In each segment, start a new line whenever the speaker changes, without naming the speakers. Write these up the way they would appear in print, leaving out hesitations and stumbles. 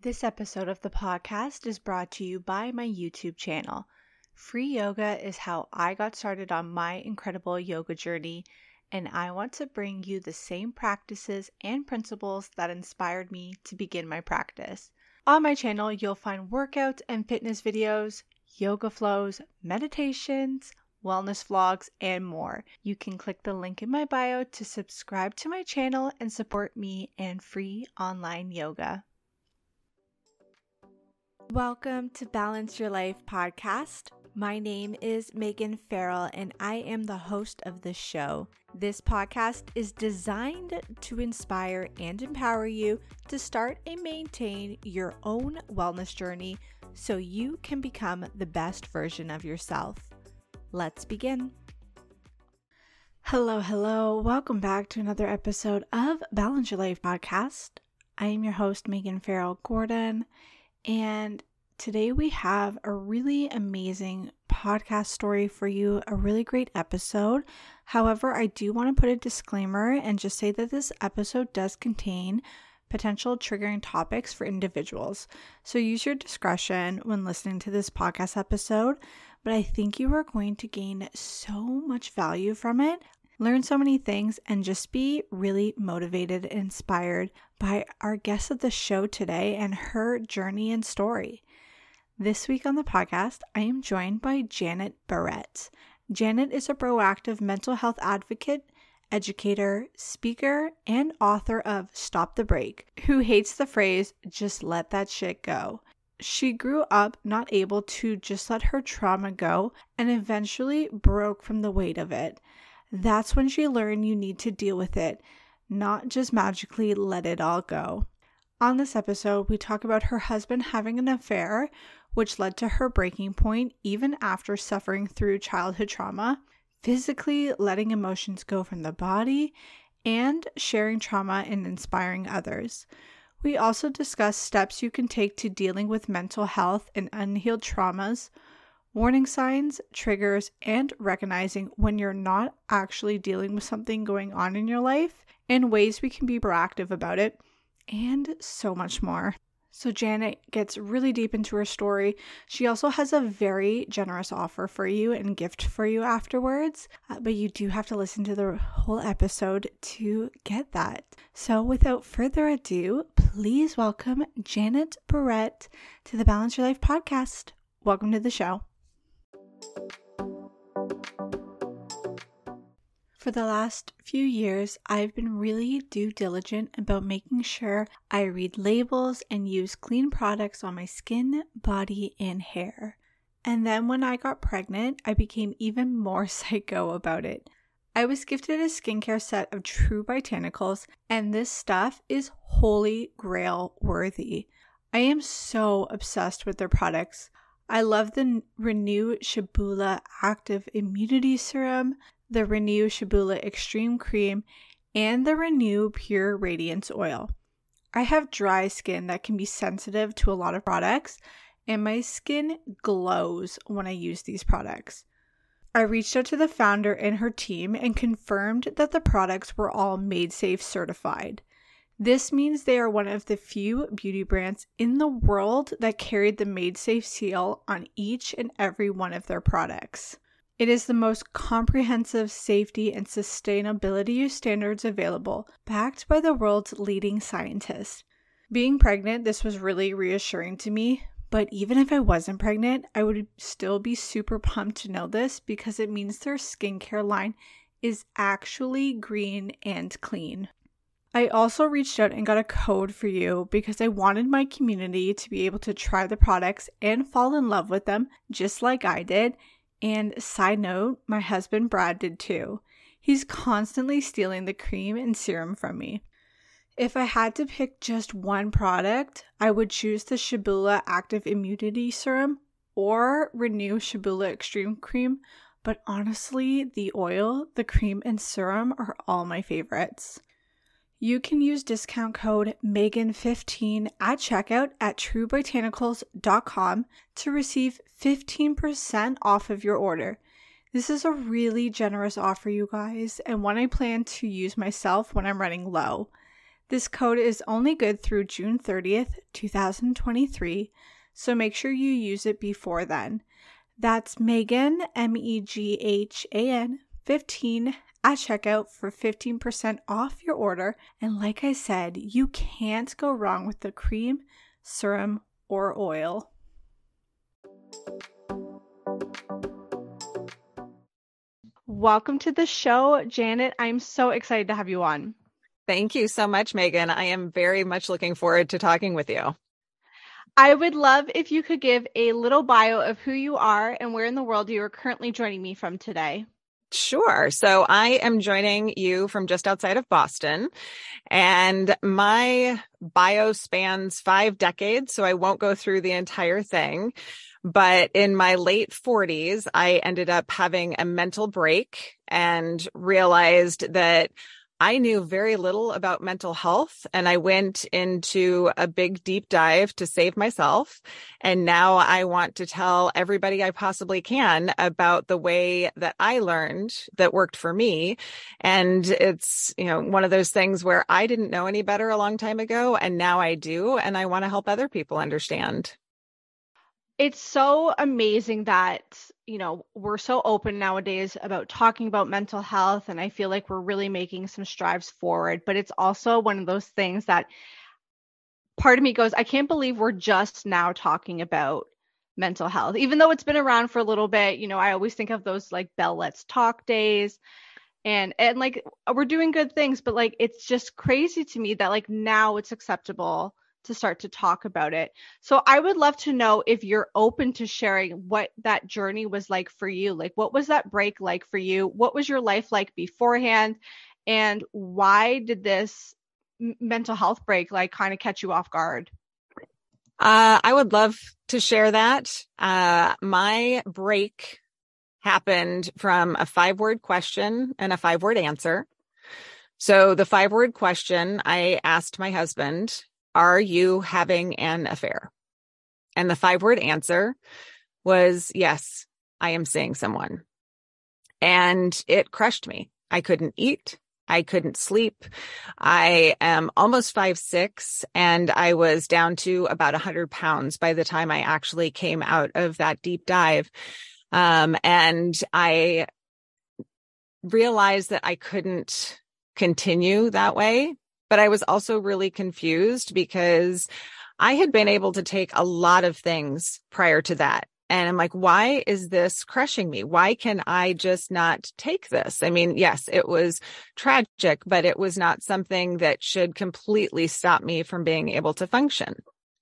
This episode of the podcast is brought to you by my YouTube channel. Free yoga is how I got started on my incredible yoga journey, and I want to bring you the same practices and principles that inspired me to begin my practice. On my channel, you'll find workouts and fitness videos, yoga flows, meditations, wellness vlogs, and more. You can click the link in my bio to subscribe to my channel and support me and free online yoga. Welcome to Balance Your Life podcast. My name is Megan Farrell and I am the host of this show. This podcast is designed to inspire and empower you to start and maintain your own wellness journey so you can become the best version of yourself. Let's begin. Hello. Welcome back to another episode of Balance Your Life podcast. I am your host, Megan Farrell Gordon. And today we have a really amazing podcast story for you, a really great episode. However, I do want to put a disclaimer and just say that this episode does contain potential triggering topics for individuals. So use your discretion when listening to this podcast episode, but I think you are going to gain so much value from it, learn so many things, and just be really motivated and inspired by our guest of the show today and her journey and story. This week on the podcast, I am joined by Janet Barrett. Janet is a proactive mental health advocate, educator, speaker, and author of Stop the Break, who hates the phrase, just let that shit go. She grew up not able to just let her trauma go and eventually broke from the weight of it. That's when she learned you need to deal with it, not just magically let it all go. On this episode, we talk about her husband having an affair, which led to her breaking point even after suffering through childhood trauma, physically letting emotions go from the body, and sharing trauma and inspiring others. We also discuss steps you can take to dealing with mental health and unhealed traumas, warning signs, triggers, and recognizing when you're not actually dealing with something going on in your life, and ways we can be proactive about it, and so much more. So Janet gets really deep into her story. She also has a very generous offer for you and gift for you afterwards, but you do have to listen to the whole episode to get that. So without further ado, please welcome Janet Barrett to the Balance Your Life podcast. Welcome to the show. For the last few years, I've been really due diligent about making sure I read labels and use clean products on my skin, body, and hair. And then when I got pregnant, I became even more psycho about it. I was gifted a skincare set of True Botanicals, and this stuff is holy grail worthy. I am so obsessed with their products. I love the Renew Shibboleth Active Immunity Serum, the Renew Shibboleth Extreme Cream, and the Renew Pure Radiance Oil. I have dry skin that can be sensitive to a lot of products, and my skin glows when I use these products. I reached out to the founder and her team and confirmed that the products were all MadeSafe certified. This means they are one of the few beauty brands in the world that carried the MadeSafe seal on each and every one of their products. It is the most comprehensive safety and sustainability standards available, backed by the world's leading scientists. Being pregnant, this was really reassuring to me, but even if I wasn't pregnant, I would still be super pumped to know this because it means their skincare line is actually green and clean. I also reached out and got a code for you because I wanted my community to be able to try the products and fall in love with them just like I did. And side note, my husband Brad did too. He's constantly stealing the cream and serum from me. If I had to pick just one product, I would choose the Shibboleth Active Immunity Serum or Renew Shibboleth Extreme Cream, but honestly, the oil, the cream, and serum are all my favorites. You can use discount code MEGAN15 at checkout at truebotanicals.com to receive 15% off of your order. This is a really generous offer, you guys, and one I plan to use myself when I'm running low. This code is only good through June 30th, 2023, so make sure you use it before then. That's Meghan, MEGHAN, 15 at checkout for 15% off your order. And like I said, you can't go wrong with the cream, serum, or oil. Welcome to the show, Janet. I'm so excited to have you on.
Thank you so much, Megan. I am very much looking forward to talking with you.
I would love if you could give a little bio of who you are and where in the world you are currently joining me from today.
Sure. So I am joining you from just outside of Boston, and my bio spans 5 decades, so I won't go through the entire thing. But in my late 40s, I ended up having a mental break and realized that I knew very little about mental health, and I went into a big deep dive to save myself. And now I want to tell everybody I possibly can about the way that I learned that worked for me. And it's, one of those things where I didn't know any better a long time ago, and now I do, and I want to help other people understand.
It's so amazing that, we're so open nowadays about talking about mental health, and I feel like we're really making some strides forward. But it's also one of those things that part of me goes, I can't believe we're just now talking about mental health, even though it's been around for a little bit. I always think of those like Bell Let's Talk days, and like we're doing good things, but like it's just crazy to me that like now it's acceptable to start to talk about it. So I would love to know if you're open to sharing what that journey was like for you. Like, what was that break like for you? What was your life like beforehand? And why did this mental health break like kind of catch you off guard?
I would love to share that. My break happened from a 5-word question and a 5-word answer. So the 5-word question, I asked my husband, "Are you having an affair?" And the 5-word answer was, "Yes, I am seeing someone." And it crushed me. I couldn't eat. I couldn't sleep. I am almost 5'6", and I was down to about 100 pounds by the time I actually came out of that deep dive. And I realized that I couldn't continue that way. But I was also really confused because I had been able to take a lot of things prior to that. And I'm like, why is this crushing me? Why can I just not take this? I mean, yes, it was tragic, but it was not something that should completely stop me from being able to function.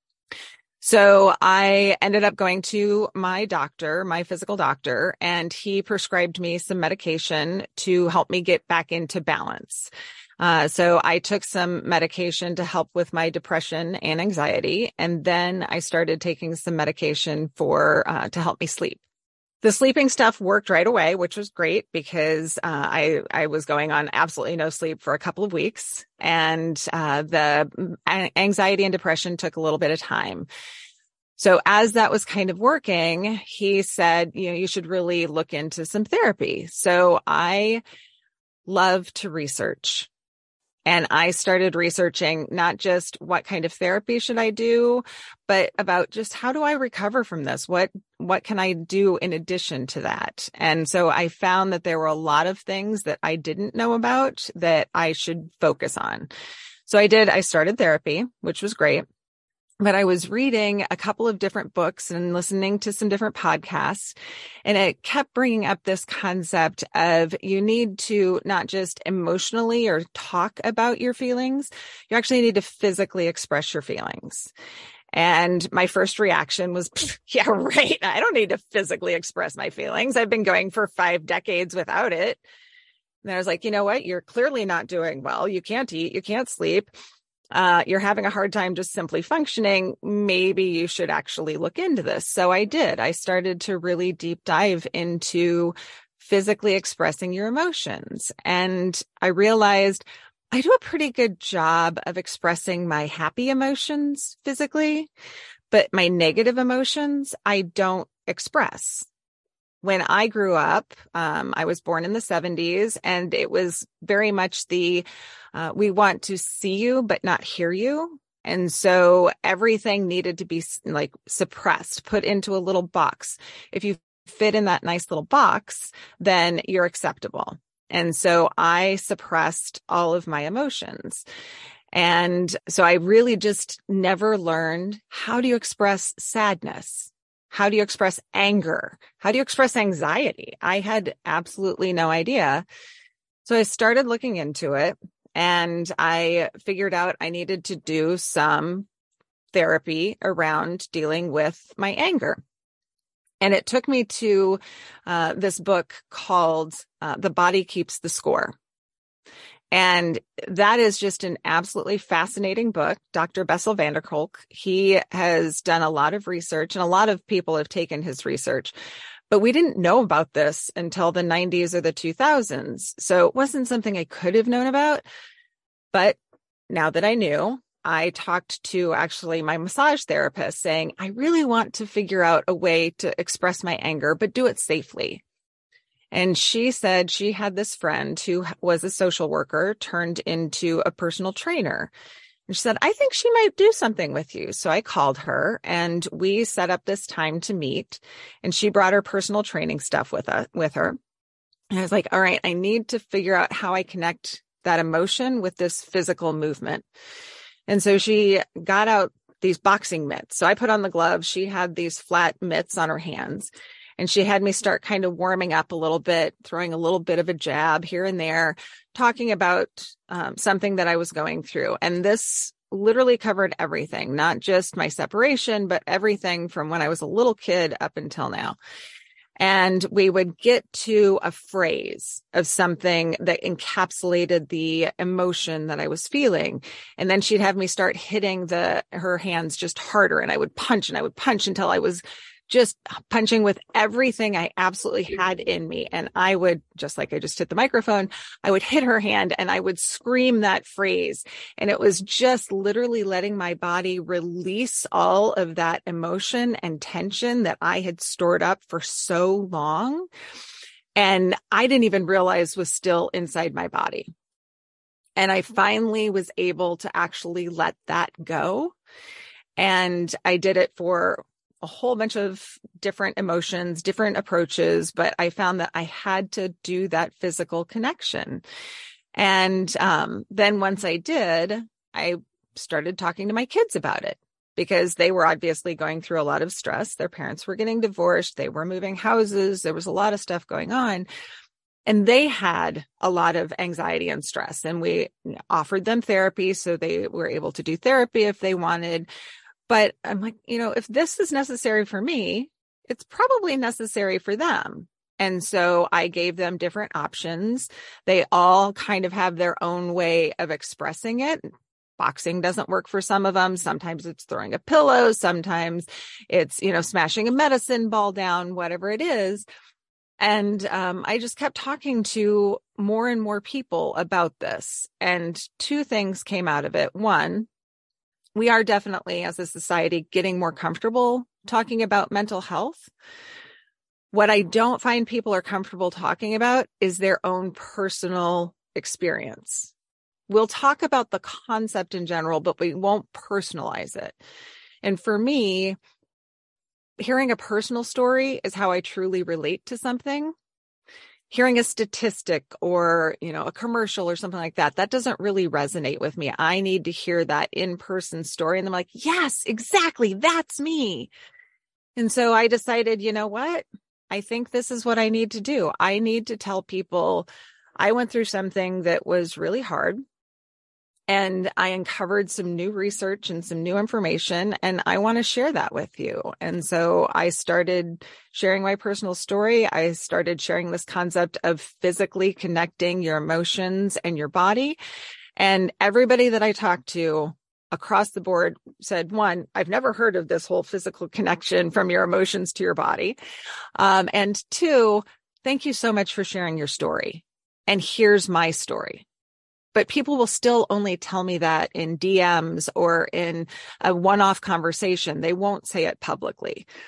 So I ended up going to my doctor, my physical doctor, and he prescribed me some medication to help me get back into balance. So I took some medication to help with my depression and anxiety. And then I started taking some medication to help me sleep. The sleeping stuff worked right away, which was great because I was going on absolutely no sleep for a couple of weeks. And the anxiety and depression took a little bit of time. So as that was kind of working, he said, you should really look into some therapy. So I love to research. And I started researching not just what kind of therapy should I do, but about just how do I recover from this? What can I do in addition to that? And so I found that there were a lot of things that I didn't know about that I should focus on. So I started therapy, which was great. But I was reading a couple of different books and listening to some different podcasts, and it kept bringing up this concept of you need to not just emotionally or talk about your feelings, you actually need to physically express your feelings. And my first reaction was, yeah, right. I don't need to physically express my feelings. I've been going for 5 decades without it. And I was like, you know what? You're clearly not doing well. You can't eat. You can't sleep. You're having a hard time just simply functioning. Maybe you should actually look into this. So I did. I started to really deep dive into physically expressing your emotions. And I realized I do a pretty good job of expressing my happy emotions physically, but my negative emotions, I don't express. when I grew up, I was born in the 70s, and it was very much we want to see you, but not hear you. And so everything needed to be like suppressed, put into a little box. If you fit in that nice little box, then you're acceptable. And so I suppressed all of my emotions. And so I really just never learned, how do you express sadness? How do you express anger? How do you express anxiety? I had absolutely no idea. So I started looking into it, and I figured out I needed to do some therapy around dealing with my anger. And it took me to this book called The Body Keeps the Score. And that is just an absolutely fascinating book. Dr. Bessel van der Kolk, he has done a lot of research, and a lot of people have taken his research. But we didn't know about this until the 90s or the 2000s. So it wasn't something I could have known about. But now that I knew, I talked to actually my massage therapist saying, I really want to figure out a way to express my anger, but do it safely. And she said she had this friend who was a social worker turned into a personal trainer. And she said, I think she might do something with you. So I called her, and we set up this time to meet, and she brought her personal training stuff with her. And I was like, all right, I need to figure out how I connect that emotion with this physical movement. And so she got out these boxing mitts. So I put on the gloves. She had these flat mitts on her hands, and she had me start kind of warming up a little bit, throwing a little bit of a jab here and there, talking about something that I was going through. And this literally covered everything, not just my separation, but everything from when I was a little kid up until now. And we would get to a phrase of something that encapsulated the emotion that I was feeling. And then she'd have me start hitting her hands just harder. And I would punch until I was just punching with everything I absolutely had in me. And I would, just like I just hit the microphone, I would hit her hand and I would scream that phrase. And it was just literally letting my body release all of that emotion and tension that I had stored up for so long. And I didn't even realize was still inside my body. And I finally was able to actually let that go. And I did it for a whole bunch of different emotions, different approaches, but I found that I had to do that physical connection. And then once I did, I started talking to my kids about it, because they were obviously going through a lot of stress. Their parents were getting divorced. They were moving houses. There was a lot of stuff going on. And they had a lot of anxiety and stress. And we offered them therapy, so they were able to do therapy if they wanted. But I'm like, if this is necessary for me, it's probably necessary for them. And so I gave them different options. They all kind of have their own way of expressing it. Boxing doesn't work for some of them. Sometimes it's throwing a pillow. Sometimes it's, smashing a medicine ball down, whatever it is. And I just kept talking to more and more people about this. And two things came out of it. One, we are definitely, as a society, getting more comfortable talking about mental health. What I don't find people are comfortable talking about is their own personal experience. We'll talk about the concept in general, but we won't personalize it. And for me, hearing a personal story is how I truly relate to something. Hearing a statistic or, a commercial or something like that, that doesn't really resonate with me. I need to hear that in-person story. And I'm like, yes, exactly. That's me. And so I decided, you know what? I think this is what I need to do. I need to tell people I went through something that was really hard. And I uncovered some new research and some new information, and I want to share that with you. And so I started sharing my personal story. I started sharing this concept of physically connecting your emotions and your body. And everybody that I talked to across the board said, one, I've never heard of this whole physical connection from your emotions to your body. And two, thank you so much for sharing your story. And here's my story. But people will still only tell me that in DMs or in a one-off conversation. They won't say it publicly.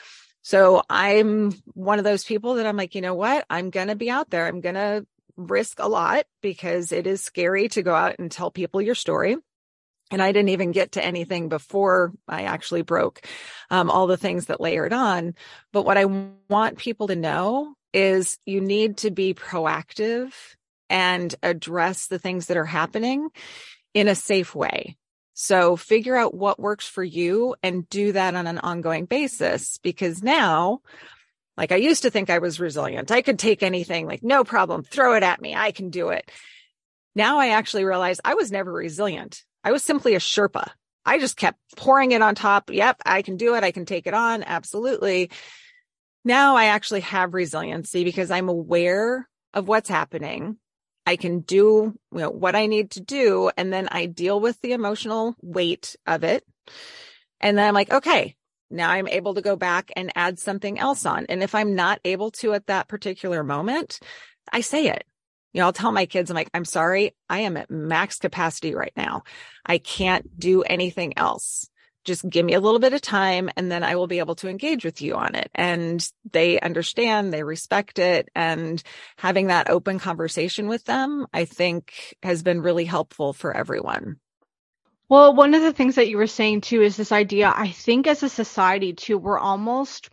So I'm one of those people that I'm like, you know what? I'm going to be out there. I'm going to risk a lot because it is scary to go out and tell people your story. And I didn't even get to anything before I actually broke all the things that layered on. But what I want people to know is you need to be proactive and address the things that are happening in a safe way. So figure out what works for you and do that on an ongoing basis, because now, like, I used to think I was resilient. I could take anything, like, no problem, throw it at me. I can do it. Now I actually realize I was never resilient. I was simply a Sherpa. I just kept pouring it on top. Yep, I can do it. I can take it on. Absolutely. Now I actually have resiliency because I'm aware of what's happening. I can do, what I need to do, and then I deal with the emotional weight of it. And then I'm like, okay, now I'm able to go back and add something else on. And if I'm not able to at that particular moment, I say it. I'll tell my kids, I'm like, I'm sorry, I am at max capacity right now. I can't do anything else. Just give me a little bit of time and then I will be able to engage with you on it. And they understand, they respect it. And having that open conversation with them, I think has been really helpful for everyone.
Well, one of the things that you were saying too is this idea, I think as a society too, we're almost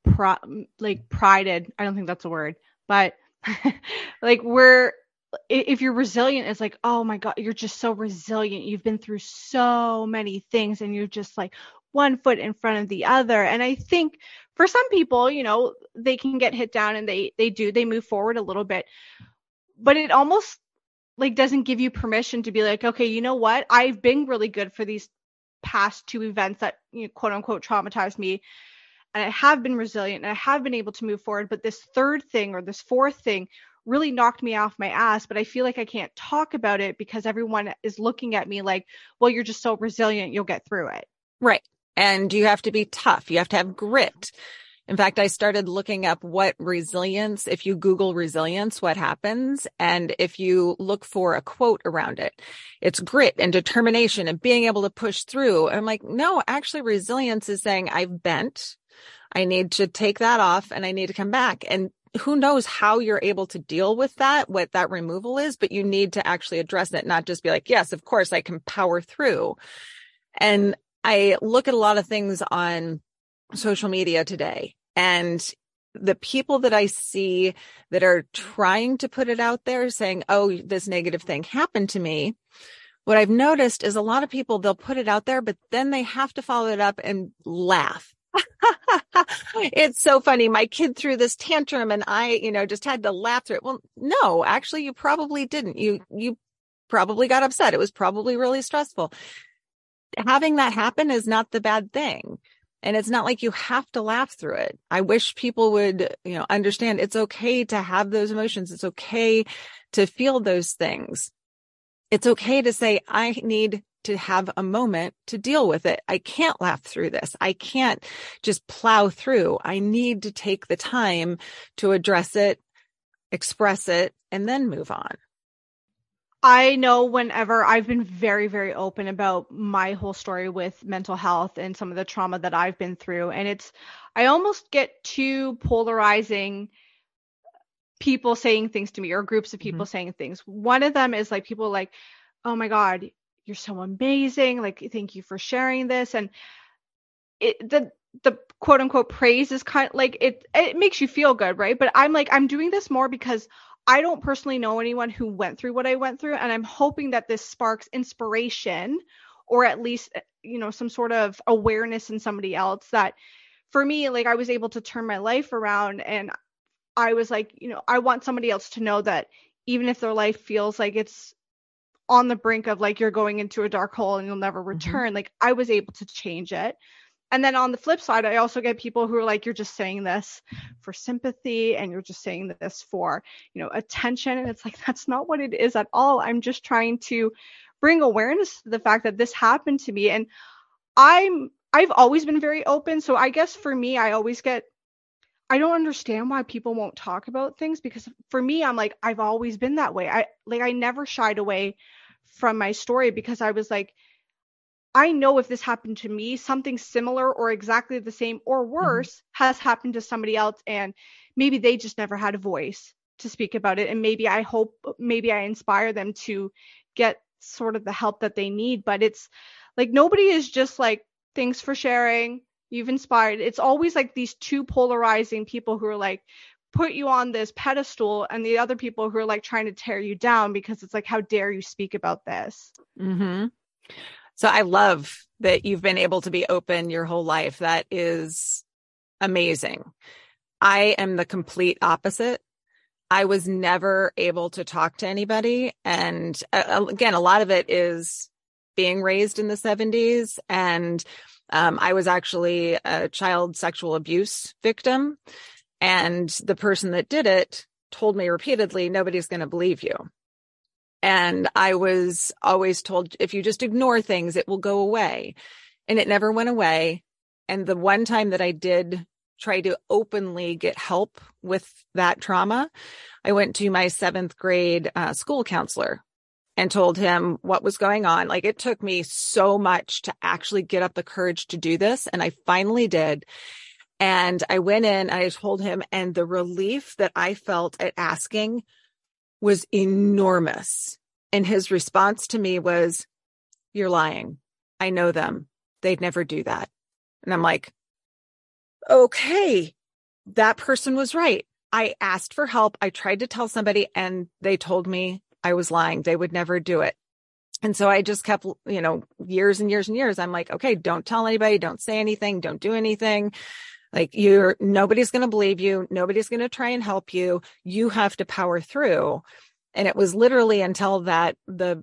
prided. I don't think that's a word, but like if you're resilient, it's like, oh my God, you're just so resilient. You've been through so many things and you're just like one foot in front of the other. And I think for some people, they can get hit down and they move forward a little bit, but it almost like doesn't give you permission to be like, okay, you know what? I've been really good for these past two events that, quote unquote, traumatized me. And I have been resilient and I have been able to move forward. But this third thing or this fourth thing really knocked me off my ass. But I feel like I can't talk about it because everyone is looking at me like, well, you're just so resilient. You'll get through it.
Right. And you have to be tough. You have to have grit. In fact, I started looking up what resilience, if you Google resilience, what happens. And if you look for a quote around it, it's grit and determination and being able to push through. And I'm like, no, actually resilience is saying I've bent. I need to take that off and I need to come back. And who knows how you're able to deal with that, what that removal is, but you need to actually address it, not just be like, yes, of course I can power through. And I look at a lot of things on social media today, and the people that I see that are trying to put it out there saying, oh, this negative thing happened to me. What I've noticed is a lot of people, they'll put it out there, but then they have to follow it up and laugh. It's so funny. My kid threw this tantrum and I, just had to laugh through it. Well, no, actually, you probably didn't. You probably got upset. It was probably really stressful. Having that happen is not the bad thing. And it's not like you have to laugh through it. I wish people would, understand it's okay to have those emotions. It's okay to feel those things. It's okay to say, I need to have a moment to deal with it. I can't laugh through this. I can't just plow through. I need to take the time to address it, express it, and then move on.
I know whenever I've been very, very open about my whole story with mental health and some of the trauma that I've been through. And I almost get too polarizing people saying things to me or groups of people saying things. One of them is like people like, oh my God, you're so amazing. Like, thank you for sharing this. And the quote unquote praise is kind of like, it makes you feel good. Right. But I'm like, I'm doing this more because I don't personally know anyone who went through what I went through. And I'm hoping that this sparks inspiration or at least, some sort of awareness in somebody else that for me, like I was able to turn my life around. And I was like, I want somebody else to know that even if their life feels like it's on the brink of like you're going into a dark hole and you'll never return, like I was able to change it. And then on the flip side, I also get people who are like, you're just saying this for sympathy and you're just saying this for, attention. And it's like, that's not what it is at all. I'm just trying to bring awareness to the fact that this happened to me. And I've always been very open. So I guess for me, I don't understand why people won't talk about things, because for me, I'm like, I've always been that way. I never shied away from my story because I was like, I know if this happened to me, something similar or exactly the same or worse has happened to somebody else, and maybe they just never had a voice to speak about it. And maybe I inspire them to get sort of the help that they need. But it's like nobody is just like, thanks for sharing. You've inspired. It's always like these two polarizing people who are like, put you on this pedestal, and the other people who are like trying to tear you down because it's like, how dare you speak about this?
Mm-hmm. So I love that you've been able to be open your whole life. That is amazing. I am the complete opposite. I was never able to talk to anybody. And again, a lot of it is being raised in the 70s. And I was actually a child sexual abuse victim. And the person that did it told me repeatedly, nobody's going to believe you. And I was always told, if you just ignore things, it will go away. And it never went away. And the one time that I did try to openly get help with that trauma, I went to my 7th grade school counselor and told him what was going on. Like, it took me so much to actually get up the courage to do this. And I finally did. And I went in, I told him, and the relief that I felt at asking was enormous. And his response to me was, you're lying. I know them. They'd never do that. And I'm like, okay, that person was right. I asked for help. I tried to tell somebody and they told me I was lying. They would never do it. And so I just kept, years and years and years. I'm like, okay, don't tell anybody. Don't say anything. Don't do anything. Like, nobody's going to believe you. Nobody's going to try and help you. You have to power through. And it was literally until the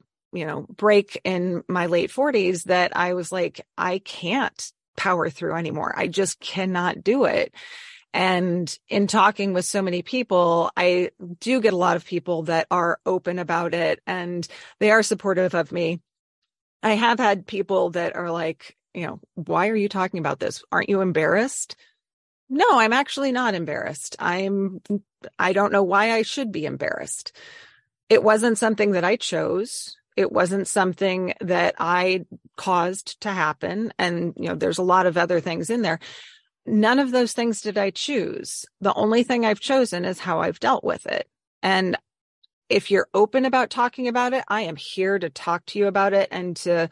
break in my late 40s that I was like, I can't power through anymore. I just cannot do it. And in talking with so many people, I do get a lot of people that are open about it and they are supportive of me. I have had people that are like, why are you talking about this? Aren't you embarrassed? No, I'm actually not embarrassed. I don't know why I should be embarrassed. It wasn't something that I chose. It wasn't something that I caused to happen. And, there's a lot of other things in there. None of those things did I choose. The only thing I've chosen is how I've dealt with it. And if you're open about talking about it, I am here to talk to you about it and to,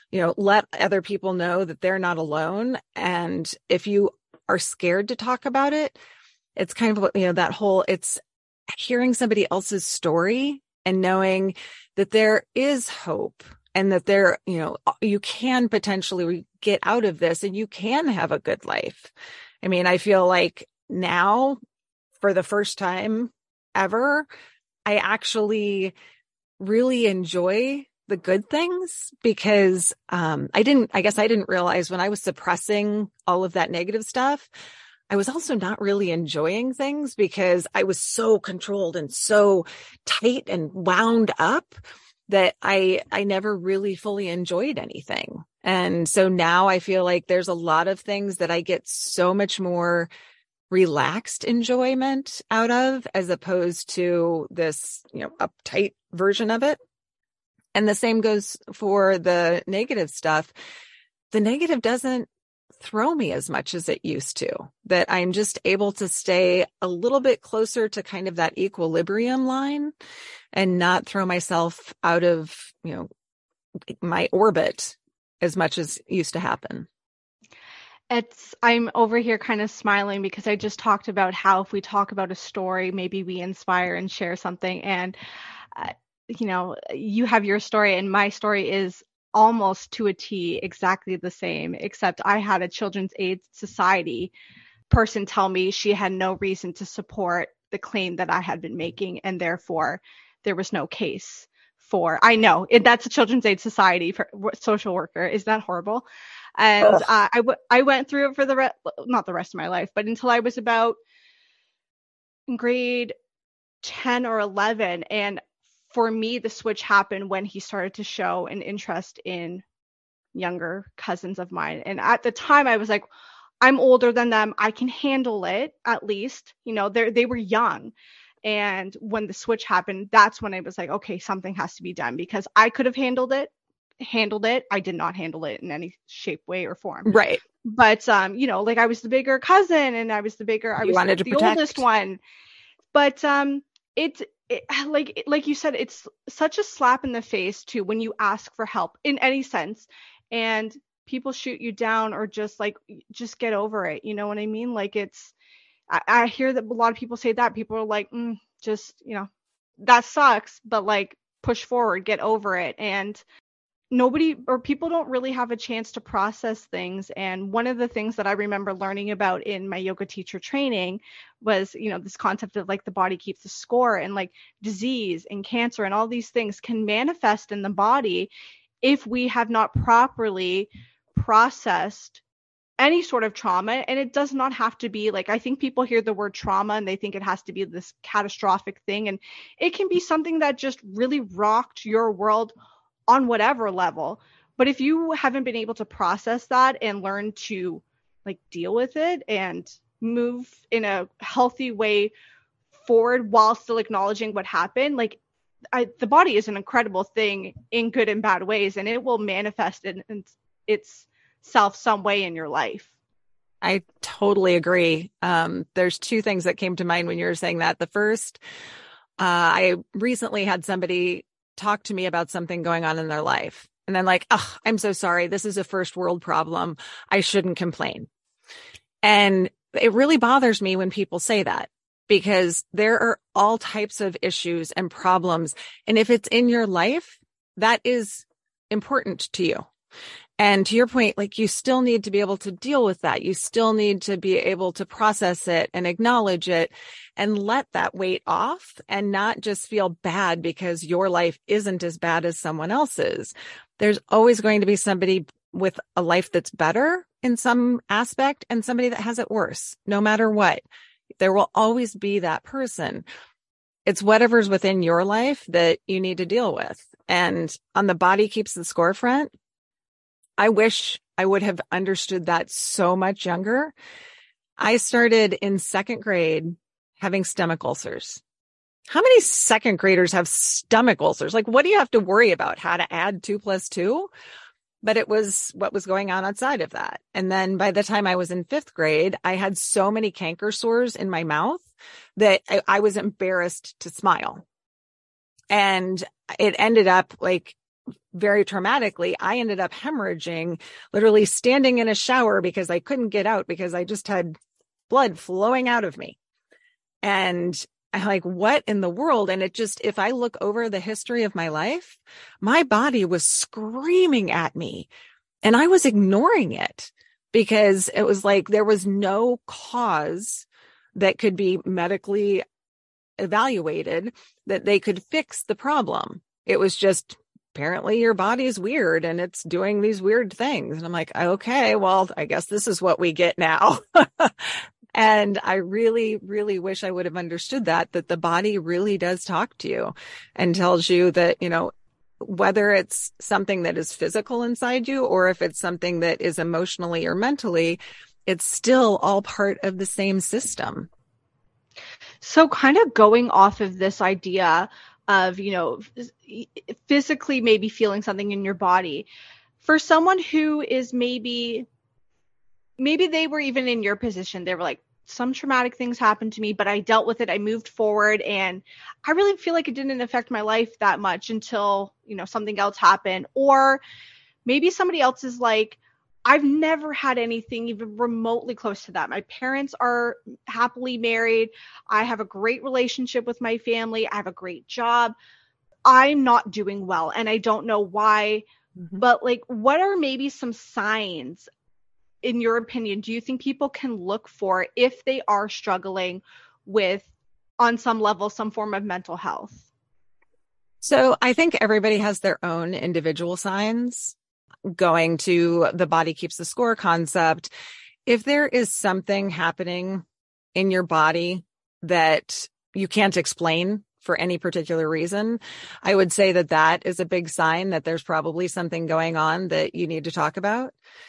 let other people know that they're not alone. And if you are scared to talk about it, it's kind of, that whole, it's hearing somebody else's story and knowing that there is hope and that there, you can potentially get out of this and you can have a good life. I mean, I feel like now, for the first time ever, I actually really enjoy the good things because I didn't realize when I was suppressing all of that negative stuff, I was also not really enjoying things because I was so controlled and so tight and wound up that I never really fully enjoyed anything. And so now I feel like there's a lot of things that I get so much more relaxed enjoyment out of, as opposed to this, uptight version of it. And the same goes for the negative stuff. The negative doesn't throw me as much as it used to, that I'm just able to stay a little bit closer to kind of that equilibrium line and not throw myself out of, my orbit as much as used to happen.
I'm over here kind of smiling because I just talked about how if we talk about a story, maybe we inspire and share something. And, you have your story and my story is almost to a T exactly the same, except I had a Children's Aid Society person tell me she had no reason to support the claim that I had been making, and therefore there was no case for, I know that's a Children's Aid Society for social worker. Is that horrible? And I went through it for not the rest of my life, but until I was about in grade 10 or 11. And for me, the switch happened when he started to show an interest in younger cousins of mine. And at the time I was like, I'm older than them. I can handle it at least. They were young. And when the switch happened, that's when I was like, okay, something has to be done, because I could have handled it handled it. I did not handle it in any shape, way, or form.
Right.
But like I was the bigger cousin, and I was
wanted to
the
protect.
oldest one. But like you said, it's such a slap in the face too when you ask for help in any sense, and people shoot you down, or just get over it. You know what I mean? Like I hear that a lot of people say that. People are like, just, that sucks, but like push forward, get over it. And people don't really have a chance to process things. And one of the things that I remember learning about in my yoga teacher training was, this concept of like the body keeps the score, and like disease and cancer and all these things can manifest in the body if we have not properly processed any sort of trauma. And it does not have to be like, I think people hear the word trauma and they think it has to be this catastrophic thing. And it can be something that just really rocked your world on whatever level. But if you haven't been able to process that and learn to like deal with it and move in a healthy way forward while still acknowledging what happened, like the body is an incredible thing in good and bad ways, and it will manifest in itself some way in your life.
I totally agree. There's two things that came to mind when you were saying that. The first, I recently had somebody talk to me about something going on in their life. And I'm like, oh, I'm so sorry. This is a first world problem. I shouldn't complain. And it really bothers me when people say that, because there are all types of issues and problems. And if it's in your life, that is important to you. And to your point, like, you still need to be able to deal with that. You still need to be able to process it and acknowledge it and let that weight off, and not just feel bad because your life isn't as bad as someone else's. There's always going to be somebody with a life that's better in some aspect and somebody that has it worse, no matter what. There will always be that person. It's whatever's within your life that you need to deal with. And on the body keeps the score front, I wish I would have understood that so much younger. I started in second grade having stomach ulcers. How many second graders have stomach ulcers? Like, what do you have to worry about? How to add 2 + 2? But it was what was going on outside of that. And then by the time I was in 5th grade, I had so many canker sores in my mouth that I was embarrassed to smile. And it ended up like, very traumatically, I ended up hemorrhaging, literally standing in a shower because I couldn't get out because I just had blood flowing out of me. And I'm like, what in the world? And it just, if I look over the history of my life, my body was screaming at me and I was ignoring it because it was like there was no cause that could be medically evaluated that they could fix the problem. It was just, apparently your body is weird and it's doing these weird things. And I'm like, okay, well, I guess this is what we get now. And I really, really wish I would have understood that the body really does talk to you and tells you that, whether it's something that is physical inside you or if it's something that is emotionally or mentally, it's still all part of the same system.
So kind of going off of this idea of, physically maybe feeling something in your body, for someone who is maybe they were even in your position, they were like, some traumatic things happened to me, but I dealt with it. I moved forward and I really feel like it didn't affect my life that much until, something else happened. Or maybe somebody else is like, I've never had anything even remotely close to that. My parents are happily married. I have a great relationship with my family. I have a great job. I'm not doing well and I don't know why. Mm-hmm. But like, what are maybe some signs, in your opinion, do you think people can look for if they are struggling with, on some level, some form of mental health?
So I think everybody has their own individual signs. Going to the body keeps the score concept, if there is something happening in your body that you can't explain for any particular reason, I would say that is a big sign that there's probably something going on that you need to talk about.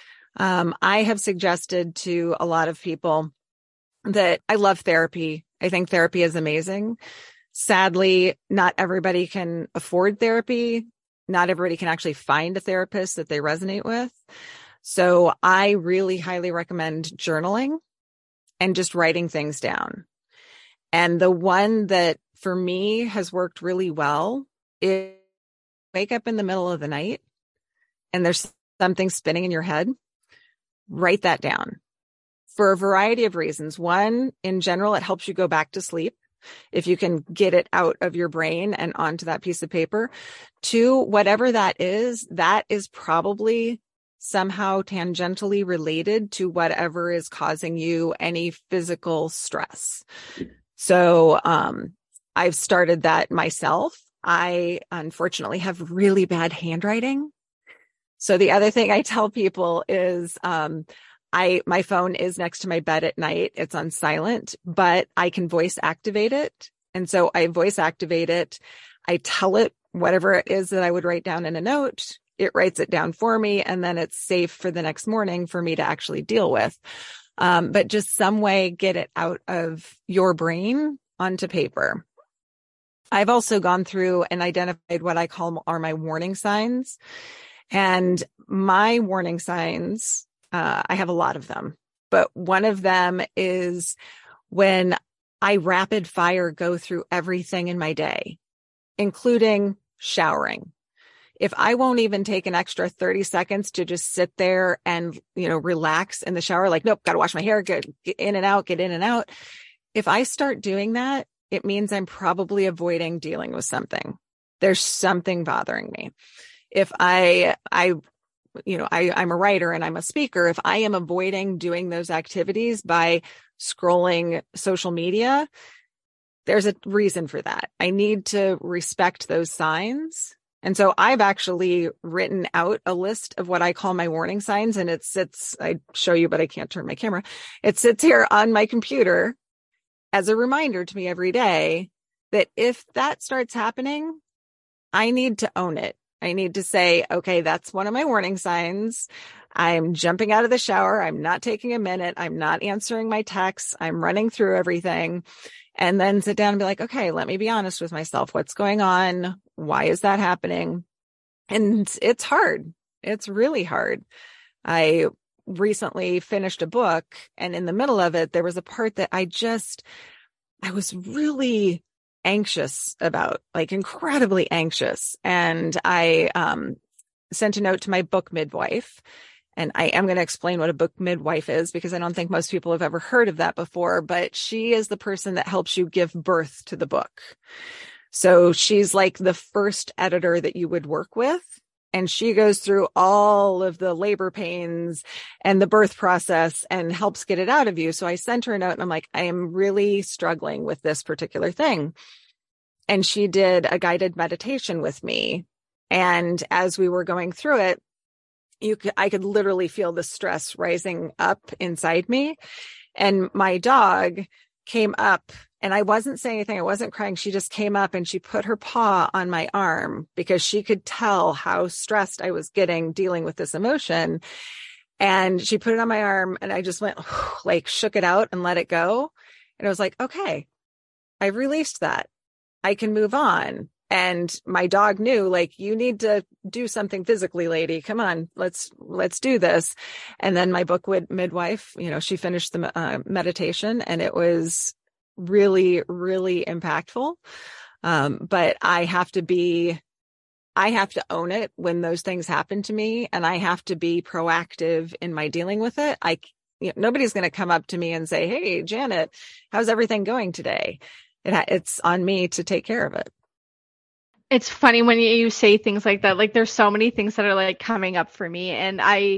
I have suggested to a lot of people that I love therapy. I think therapy is amazing. Sadly, not everybody can afford therapy. not everybody can actually find a therapist that they resonate with. So I really highly recommend journaling and just writing things down. And the one that for me has worked really well is wake up in the middle of the night and there's something spinning in your head, write that down for a variety of reasons. One, in general, it helps you go back to sleep if you can get it out of your brain and onto that piece of paper. Two, whatever that is probably somehow tangentially related to whatever is causing you any physical stress. So I've started that myself. I unfortunately have really bad handwriting. So the other thing I tell people is my phone is next to my bed at night. It's on silent, but I can voice activate it. And so I voice activate it. I tell it whatever it is that I would write down in a note. It writes it down for me, and then it's safe for the next morning for me to actually deal with. But just some way, get it out of your brain onto paper. I've also gone through and identified what I call are my warning signs. And my warning signs, I have a lot of them, but one of them is when I rapid fire go through everything in my day, including showering. If I won't even take an extra 30 seconds to just sit there and, relax in the shower, like, nope, got to wash my hair, get in and out, get in and out. If I start doing that, it means I'm probably avoiding dealing with something. There's something bothering me. If I'm a writer and I'm a speaker. If I am avoiding doing those activities by scrolling social media, there's a reason for that. I need to respect those signs. And so I've actually written out a list of what I call my warning signs, and it sits, I show you, but I can't turn my camera. It sits here on my computer as a reminder to me every day that if that starts happening, I need to own it. I need to say, okay, that's one of my warning signs. I'm jumping out of the shower. I'm not taking a minute. I'm not answering my texts. I'm running through everything. And then sit down and be like, okay, let me be honest with myself. What's going on? Why is that happening? And it's hard. It's really hard. I recently finished a book, and in the middle of it, there was a part that I was really anxious about, like incredibly anxious. And I sent a note to my book midwife. And I am going to explain what a book midwife is, because I don't think most people have ever heard of that before, but she is the person that helps you give birth to the book. So she's like the first editor that you would work with. And she goes through all of the labor pains and the birth process and helps get it out of you. So I sent her a note and I'm like, I am really struggling with this particular thing. And she did a guided meditation with me. And as we were going through it, I could literally feel the stress rising up inside me. And my dog came up, and I wasn't saying anything. I wasn't crying. She just came up and she put her paw on my arm because she could tell how stressed I was getting dealing with this emotion. And she put it on my arm, and I just went like shook it out and let it go. And I was like, okay, I've released that. I can move on. And my dog knew, like, you need to do something physically, lady. Come on, let's do this. And then my book midwife, she finished the meditation, and it was really, really impactful. But I have to own it when those things happen to me, and I have to be proactive in my dealing with it. Nobody's going to come up to me and say, hey, Janet, how's everything going today? It's on me to take care of it.
It's funny when you say things like that. Like, there's so many things that are like coming up for me, and I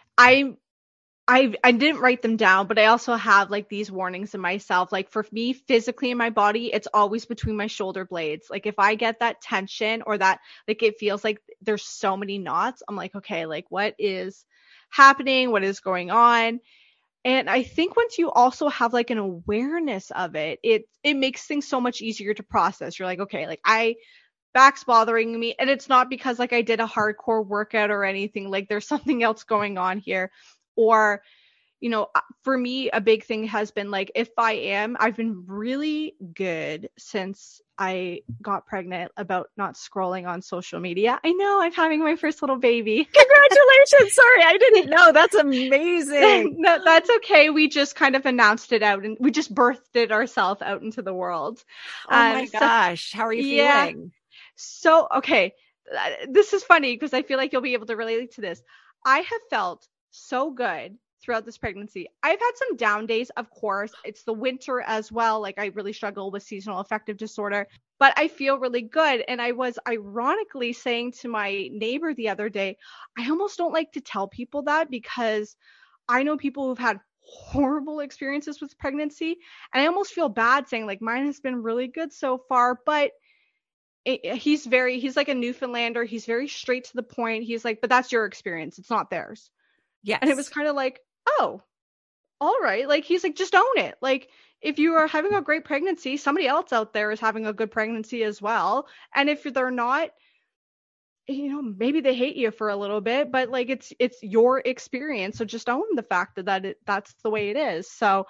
didn't write them down, but I also have like these warnings in myself. Like, for me, physically in my body, it's always between my shoulder blades. Like, if I get that tension or that, like, it feels like there's so many knots, I'm like, okay, like, what is happening? What is going on? And I think once you also have like an awareness of it, it makes things so much easier to process. You're like, okay, like, back's bothering me, and it's not because like I did a hardcore workout or anything. Like, there's something else going on here. Or, for me, a big thing has been like, I've been really good since I got pregnant about not scrolling on social media. I know I'm having my first little baby.
Congratulations. Sorry, I didn't know. That's amazing.
No, that's okay. We just kind of announced it out and we just birthed it ourselves out into the world.
Oh my gosh. How are you feeling?
So, okay. This is funny because I feel like you'll be able to relate to this. I have felt so good throughout this pregnancy. I've had some down days, of course. It's the winter as well. Like, I really struggle with seasonal affective disorder, but I feel really good. And I was ironically saying to my neighbor the other day, I almost don't like to tell people that because I know people who've had horrible experiences with pregnancy. And I almost feel bad saying like mine has been really good so far, but he's like a Newfoundlander. He's very straight to the point. He's like, but that's your experience. It's not theirs.
Yes.
And it was kind of like, oh, all right. Like, he's like, just own it. Like, if you are having a great pregnancy, somebody else out there is having a good pregnancy as well. And if they're not, maybe they hate you for a little bit, but like, it's your experience. So just own the fact that's the way it is. So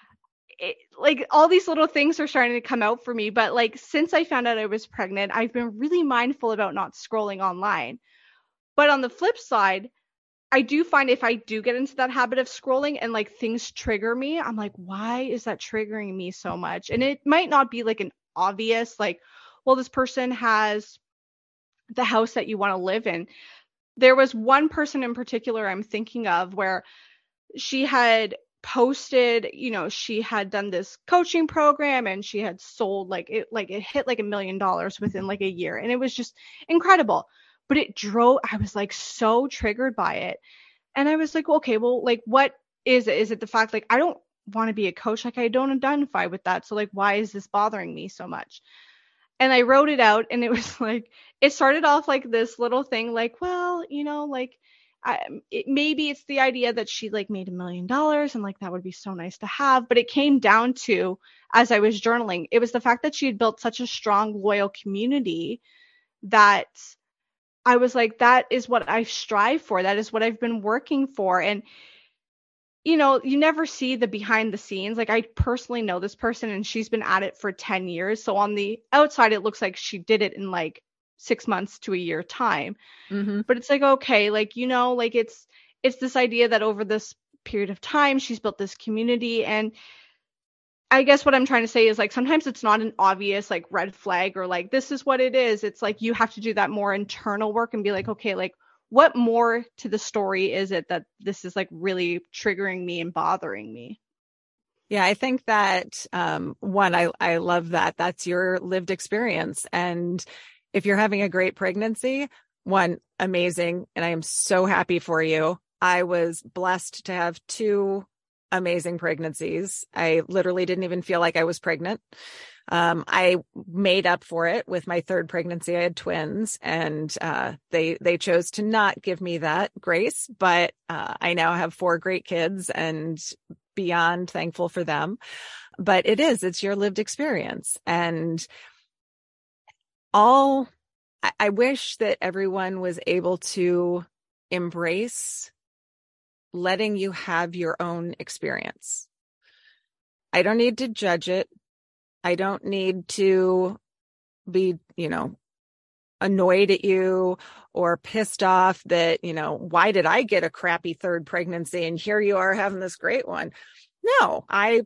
like, all these little things are starting to come out for me. But like, since I found out I was pregnant, I've been really mindful about not scrolling online. But on the flip side, I do find if I do get into that habit of scrolling and like things trigger me, I'm like, why is that triggering me so much? And it might not be like an obvious, like, well, this person has the house that you want to live in. There was one person in particular I'm thinking of where she had posted, she had done this coaching program and she had sold it hit like $1 million within like a year. And it was just incredible. But I was like so triggered by it. And I was like, okay, well, like, what is it? Is it the fact like I don't want to be a coach? Like, I don't identify with that. So like, why is this bothering me so much? And I wrote it out and it was like, it started off like this little thing, like, well, like, maybe it's the idea that she like made $1 million and like that would be so nice to have. But it came down to, as I was journaling, it was the fact that she had built such a strong, loyal community that I was like, that is what I strive for. That is what I've been working for. And, you never see the behind the scenes. Like, I personally know this person and she's been at it for 10 years. So on the outside, it looks like she did it in like 6 months to a year time.
Mm-hmm.
But it's like, okay, like, like it's this idea that over this period of time, she's built this community. And I guess what I'm trying to say is like, sometimes it's not an obvious like red flag or like, this is what it is. It's like, you have to do that more internal work and be like, okay, like, what more to the story is it that this is like really triggering me and bothering me?
Yeah, I think that one, I love that. That's your lived experience. And if you're having a great pregnancy, one, amazing. And I am so happy for you. I was blessed to have 2 amazing pregnancies. I literally didn't even feel like I was pregnant. I made up for it with my 3rd pregnancy. I had twins and they chose to not give me that grace, but I now have 4 great kids and beyond thankful for them. But it's your lived experience. And I wish that everyone was able to embrace letting you have your own experience. I don't need to judge it. I don't need to be, annoyed at you or pissed off that, why did I get a crappy 3rd pregnancy and here you are having this great one? No, I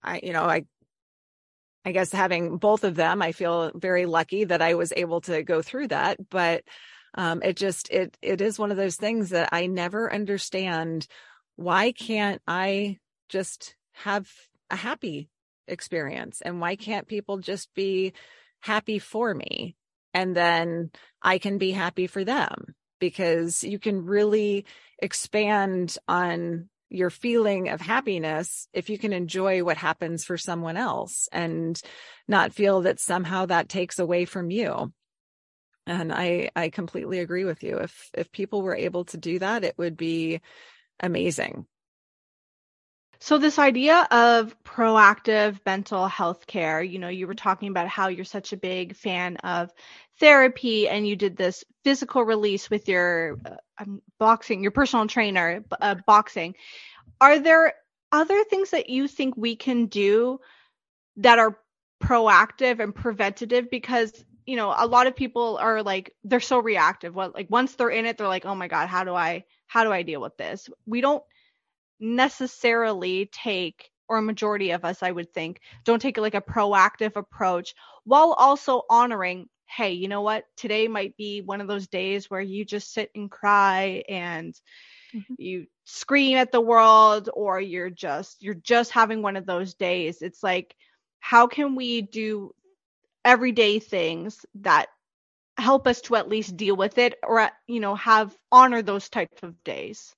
guess having both of them, I feel very lucky that I was able to go through that. But it is one of those things that I never understand. Why can't I just have a happy experience? And why can't people just be happy for me? And then I can be happy for them, because you can really expand on your feeling of happiness if you can enjoy what happens for someone else and not feel that somehow that takes away from you. And I completely agree with you. If people were able to do that, it would be amazing.
So this idea of proactive mental health care, you were talking about how you're such a big fan of therapy and you did this physical release with your boxing, your personal trainer, boxing. Are there other things that you think we can do that are proactive and preventative? Because, you know, a lot of people are like, they're so reactive. Well, like once they're in it, they're like, oh my God, how do I deal with this? We don't necessarily take, or a majority of us, I would think, don't take like a proactive approach while also honoring, hey, you know what? Today might be one of those days where you just sit and cry and you scream at the world, or you're just having one of those days. It's like, how can we do everyday things that help us to at least deal with it, or, you know, honor those types of days?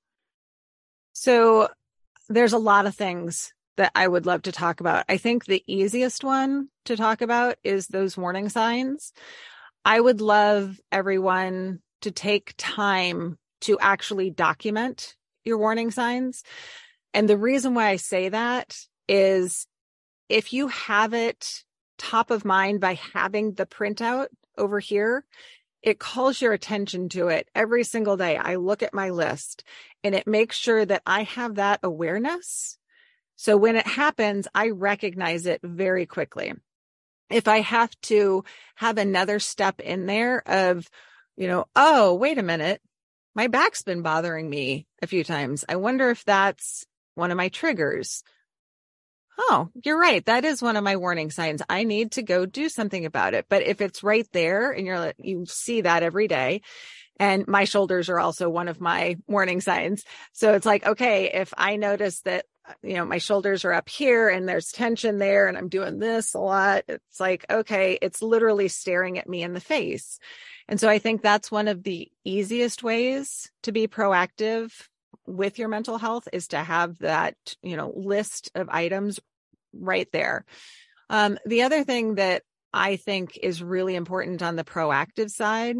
So there's a lot of things that I would love to talk about. I think the easiest one to talk about is those warning signs. I would love everyone to take time to actually document your warning signs. And the reason why I say that is if you have it top of mind by having the printout over here, it calls your attention to it every single day. I look at my list and it makes sure that I have that awareness. So when it happens, I recognize it very quickly. If I have to have another step in there of, you know, oh, wait a minute, my back's been bothering me a few times. I wonder if that's one of my triggers. Oh, you're right. That is one of my warning signs. I need to go do something about it. But if it's right there and you see that every day, and my shoulders are also one of my warning signs. So it's like, okay, if I notice that, you know, my shoulders are up here and there's tension there and I'm doing this a lot, it's like, okay, it's literally staring at me in the face. And so I think that's one of the easiest ways to be proactive with your mental health, is to have that, you know, list of items right there. The other thing that I think is really important on the proactive side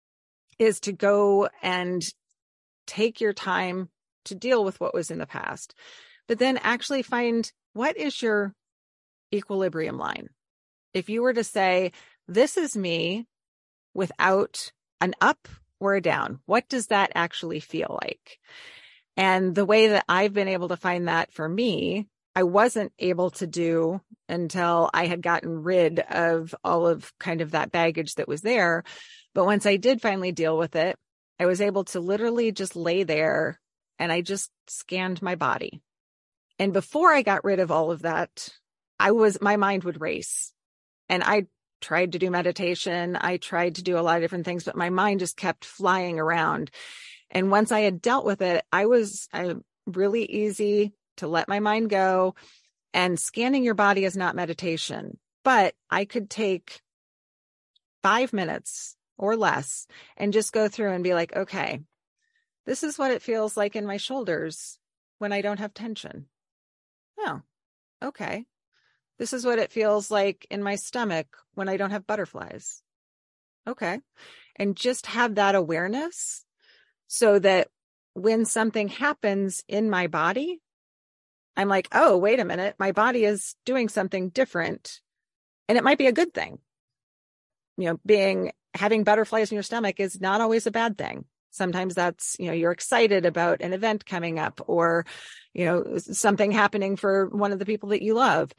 is to go and take your time to deal with what was in the past, but then actually find, what is your equilibrium line? If you were to say, this is me without an up or a down, what does that actually feel like? And the way that I've been able to find that for me, I wasn't able to do until I had gotten rid of all of kind of that baggage that was there. But once I did finally deal with it, I was able to literally just lay there and I just scanned my body. And before I got rid of all of that, my mind would race. And I tried to do meditation. I tried to do a lot of different things, but my mind just kept flying around. And once I had dealt with it, I really easy to let my mind go. And scanning your body is not meditation, but I could take 5 minutes or less and just go through and be like, okay, this is what it feels like in my shoulders when I don't have tension. Oh, okay. This is what it feels like in my stomach when I don't have butterflies. Okay. And just have that awareness so that when something happens in my body, I'm like, oh, wait a minute, my body is doing something different. And it might be a good thing. You know, having butterflies in your stomach is not always a bad thing. Sometimes that's, you know, you're excited about an event coming up, or, you know, something happening for one of the people that you love.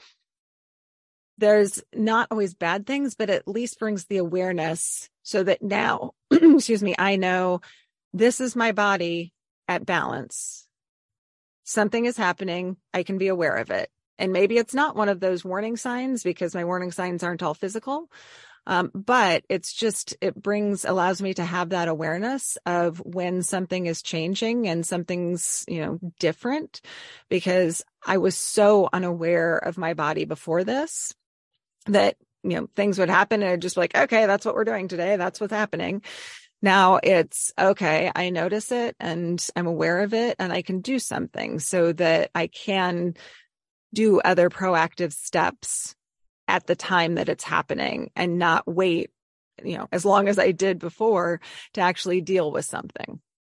There's not always bad things, but at least brings the awareness so that now, excuse me, I know this is my body at balance. Something is happening. I can be aware of it. And maybe it's not one of those warning signs, because my warning signs aren't all physical. But it's just, allows me to have that awareness of when something is changing and something's, you know, different, because I was so unaware of my body before this that, you know, things would happen and I'd just be like, okay, that's what we're doing today. That's what's happening. Now it's okay. I notice it and I'm aware of it and I can do something so that I can do other proactive steps at the time that it's happening and not wait, you know, as long as I did before to actually deal with something.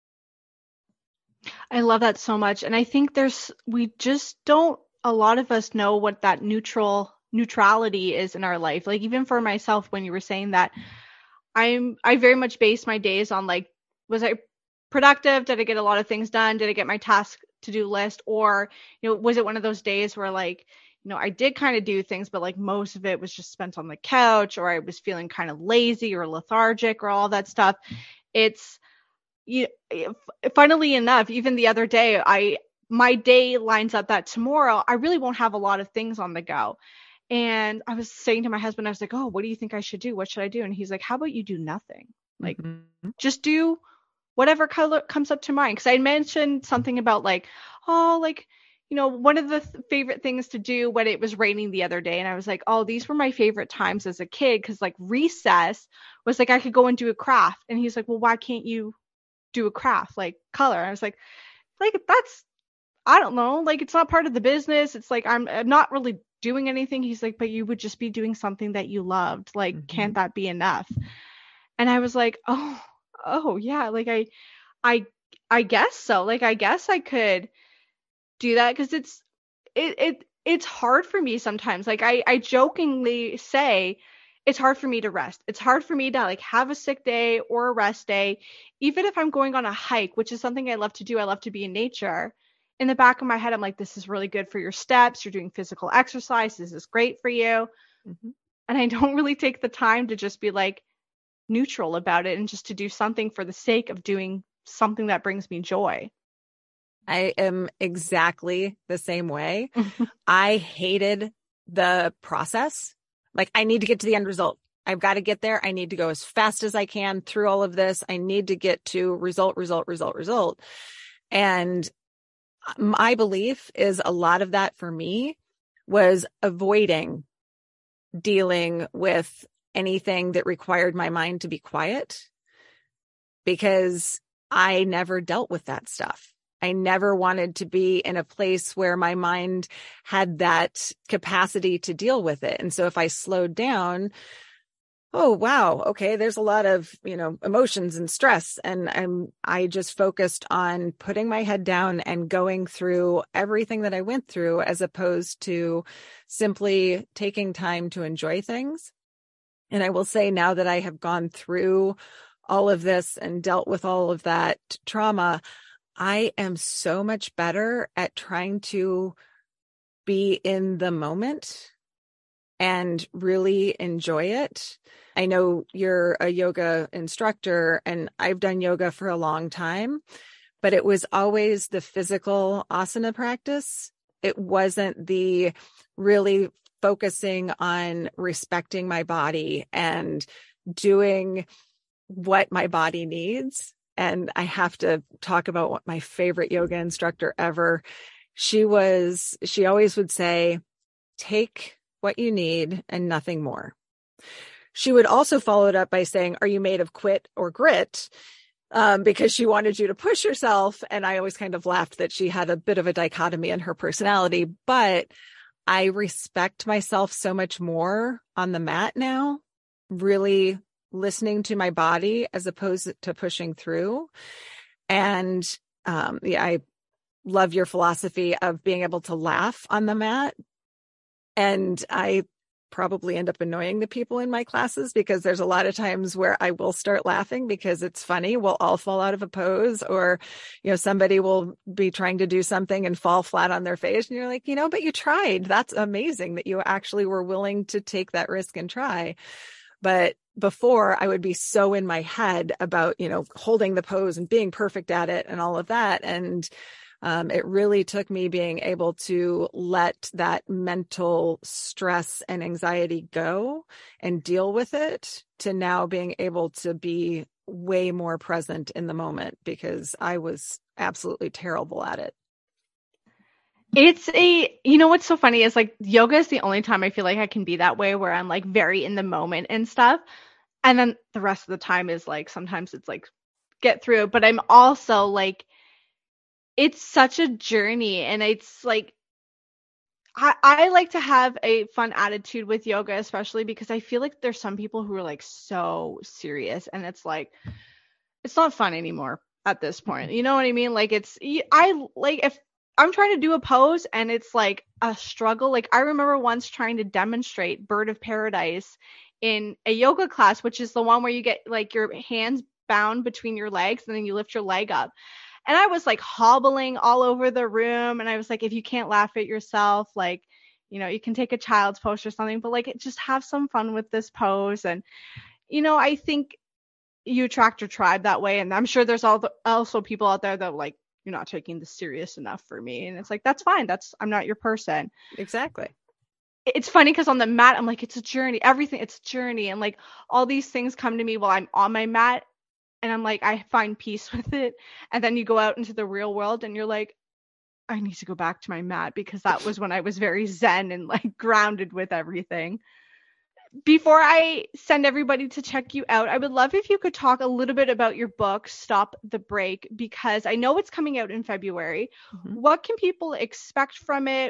I love that so much. And I think we just don't, a lot of us know what that neutrality is in our life. Like even for myself, when you were saying that, I very much base my days on like, was I productive? Did I get a lot of things done? Did I get my task to-do list? Or, was it one of those days where like, I did kind of do things, but like most of it was just spent on the couch, or I was feeling kind of lazy or lethargic or all that stuff. It's, funnily enough, even the other day, my day lines up that tomorrow I really won't have a lot of things on the go. And I was saying to my husband, I was like, oh, what do you think I should do? What should I do? And he's like, how about you do nothing? Like, just do whatever color comes up to mind. Because I mentioned something about like, oh, like, one of the favorite things to do when it was raining the other day. And I was like, oh, these were my favorite times as a kid. Because like recess was like, I could go and do a craft. And he's like, well, why can't you do a craft, like color? And I was like, that's, I don't know, like it's not part of the business. It's like I'm not really doing anything. He's like, but you would just be doing something that you loved. Like, can't that be enough? And I was like, oh yeah, like I guess so. Like I guess I could do that, because it's hard for me sometimes. Like I jokingly say it's hard for me to rest. It's hard for me to like have a sick day or a rest day. Even if I'm going on a hike, which is something I love to do, I love to be in nature. In the back of my head, I'm like, this is really good for your steps. You're doing physical exercise. This is great for you. And I don't really take the time to just be like neutral about it and just to do something for the sake of doing something that brings me joy.
I am exactly the same way. I hated the process. Like, I need to get to the end result. I've got to get there. I need to go as fast as I can through all of this. I need to get to result. And my belief is a lot of that for me was avoiding dealing with anything that required my mind to be quiet, because I never dealt with that stuff. I never wanted to be in a place where my mind had that capacity to deal with it. And so if I slowed down, oh, wow, okay, there's a lot of, emotions and stress. And I just focused on putting my head down and going through everything that I went through, as opposed to simply taking time to enjoy things. And I will say, now that I have gone through all of this and dealt with all of that trauma, I am so much better at trying to be in the moment and really enjoy it. I know you're a yoga instructor, and I've done yoga for a long time, but it was always the physical asana practice. It wasn't the really focusing on respecting my body and doing what my body needs. And I have to talk about what my favorite yoga instructor ever, she always would say, take what you need and nothing more. She would also follow it up by saying, are you made of quit or grit? Because she wanted you to push yourself. And I always kind of laughed that she had a bit of a dichotomy in her personality, but I respect myself so much more on the mat now, really listening to my body as opposed to pushing through. And I love your philosophy of being able to laugh on the mat. And I probably end up annoying the people in my classes, because there's a lot of times where I will start laughing because it's funny. We'll all fall out of a pose, or, somebody will be trying to do something and fall flat on their face. And you're like, but you tried. That's amazing that you actually were willing to take that risk and try. But before, I would be so in my head about, holding the pose and being perfect at it and all of that. And it really took me being able to let that mental stress and anxiety go and deal with it, to now being able to be way more present in the moment, because I was absolutely terrible at it.
It's what's so funny is like yoga is the only time I feel like I can be that way, where I'm like very in the moment and stuff. And then the rest of the time is like, sometimes it's like get through it. But I'm also like, it's such a journey. And it's like, I like to have a fun attitude with yoga, especially because I feel like there's some people who are like so serious, and it's like, it's not fun anymore at this point. You know what I mean? Like if I'm trying to do a pose and it's like a struggle. Like I remember once trying to demonstrate Bird of Paradise in a yoga class, which is the one where you get like your hands bound between your legs and then you lift your leg up. And I was like hobbling all over the room. And I was like, if you can't laugh at yourself, like, you can take a child's pose or something, but like, just have some fun with this pose. And, I think you attract your tribe that way. And I'm sure there's also people out there that like, you're not taking this serious enough for me. And it's like, that's fine. I'm not your person.
Exactly.
It's funny because on the mat, I'm like, it's a journey. Everything, it's a journey. And like all these things come to me while I'm on my mat. And I'm like, I find peace with it. And then you go out into the real world and you're like, I need to go back to my mat because that was when I was very zen and like grounded with everything. Before I send everybody to check you out, I would love if you could talk a little bit about your book, Stop the Break, because I know it's coming out in February.
Mm-hmm.
What can people expect from it?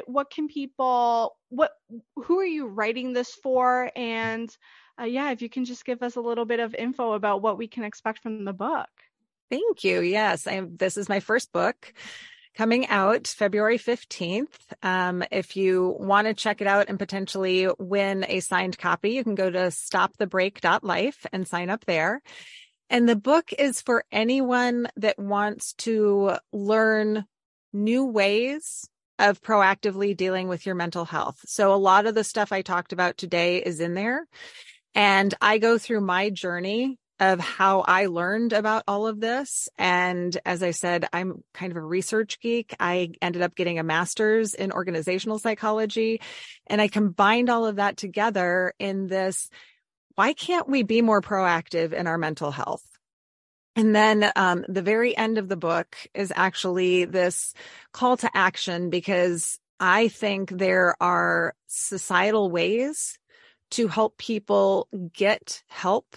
Who are you writing this for? And if you can just give us a little bit of info about what we can expect from the book.
Thank you. Yes, this is my first book coming out February 15th. If you want to check it out and potentially win a signed copy, you can go to stopthebreak.life and sign up there. And the book is for anyone that wants to learn new ways of proactively dealing with your mental health. So a lot of the stuff I talked about today is in there. And I go through my journey of how I learned about all of this. And as I said, I'm kind of a research geek. I ended up getting a master's in organizational psychology, and I combined all of that together in this, why can't we be more proactive in our mental health? And then the very end of the book is actually this call to action, because I think there are societal ways to help people get help